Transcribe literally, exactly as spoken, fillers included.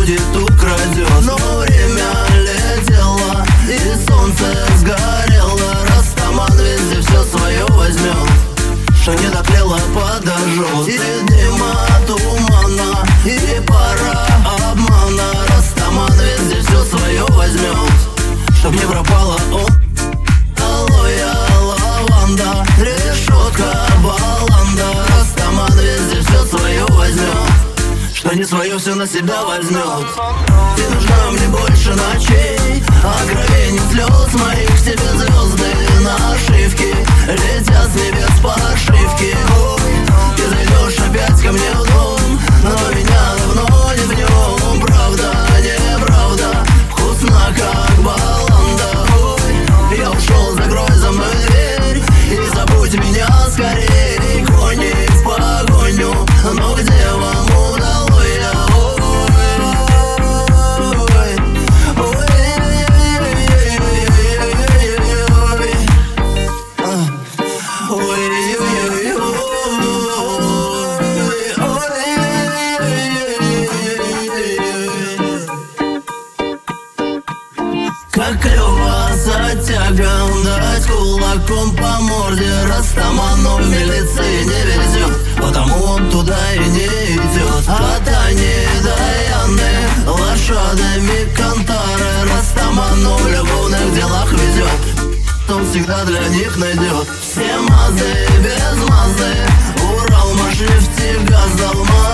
будет, украдет. Но время летело, и солнце сгорело. Растаман везде все свое возьмет, что не дотлело, подожжет. И дыма тумана, и пара обмана. Растаман везде все свое возьмет, чтоб не пропало он. Алоэ, лаванда, решетка, баланда. Растаман везде все свое возьмет, что не свое все на себя возьмет. Ты нужна мне больше ночей, откровений, слез моих. К тебе звезды нашивки летят с небес по ошибке. Ты зайдешь опять ко мне в дом, но меня давно не в нем. Правда, неправда, вкусно как баланда. Ой, я ушел, закрой за мной дверь и забудь меня скорее. Кони в погоню, но где вам удалось? Как клёво за тягом дать кулаком по морде. Растаману в милиции не везет, потому он туда и не идет. От Ани до Яны лошадами Кантары. Растаману в любовных делах везет, он всегда для них найдет. Все мазы без мазы, Урал, Машифти, газ дал.